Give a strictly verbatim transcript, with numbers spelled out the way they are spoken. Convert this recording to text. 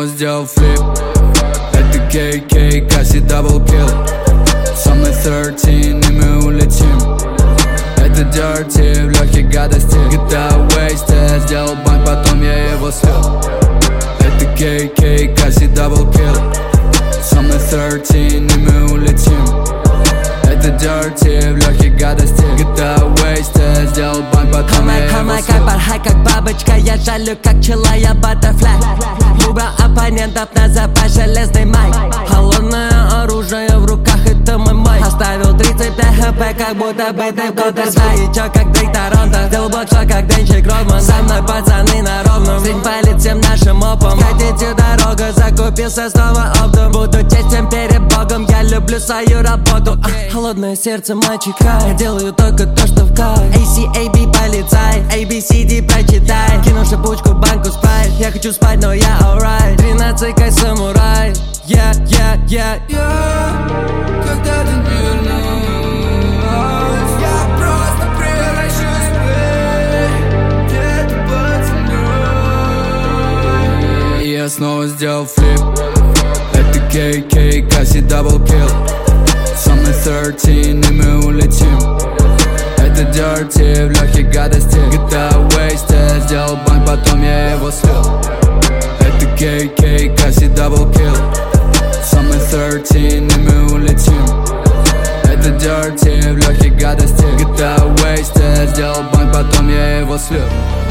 снова сделал флип. Это кей кей, Касси даблкил. Со мной тринадцать и мы улетим. Это Dirty, в легких гадости. джи ти эй Wasted, сделал банк, потом я его слил. Это кей кей, Касси даблкил. Со мной тринадцать и мы улетим. Это Dirty, в легких гадости. джи ти эй Wasted, сделал банк, потом я его слил. Как бархай, как бабочка, я жалю, как пчела, я баттерфляй. Любя оппонентов на запас, железный майк. Холодное оружие в руках, это мой майк. Оставил тридцать пять хп, как будто бы ты в Counter-Strike. Чё, как Дрейк Торонто, сделал блокшот, как Денчик Родман. Со мной пацаны на ровном, зрень палит всем нашим опом. Хотите дорога, закупился снова оптом. Буду честен перед Богом, я люблю свою работу. а, Холодное сердце мальчика, я делаю только то, что в кайф. эй си эй би полицай, эй би си ди прочитай. Кину шипучку, банку спайт. Я хочу спать, но я alright. Тринадцать как самурай. Yeah, yeah, yeah, yeah. Когда ты не вернулась, я просто превращусь в пыль. Где-то под землей. Я снова сделал флип. Это кей кей, Касси даблкил. Со мной тринадцать и мы улетим. Это Dirty, в легких гадости. джи ти эй Wasted, сделал банк, потом я его слил. Это кей кей, Касси даблкил. Со мной тринадцать и мы улетим. Это Dirty, в легких гадости. джи ти эй Wasted, сделал банк, потом я его слил.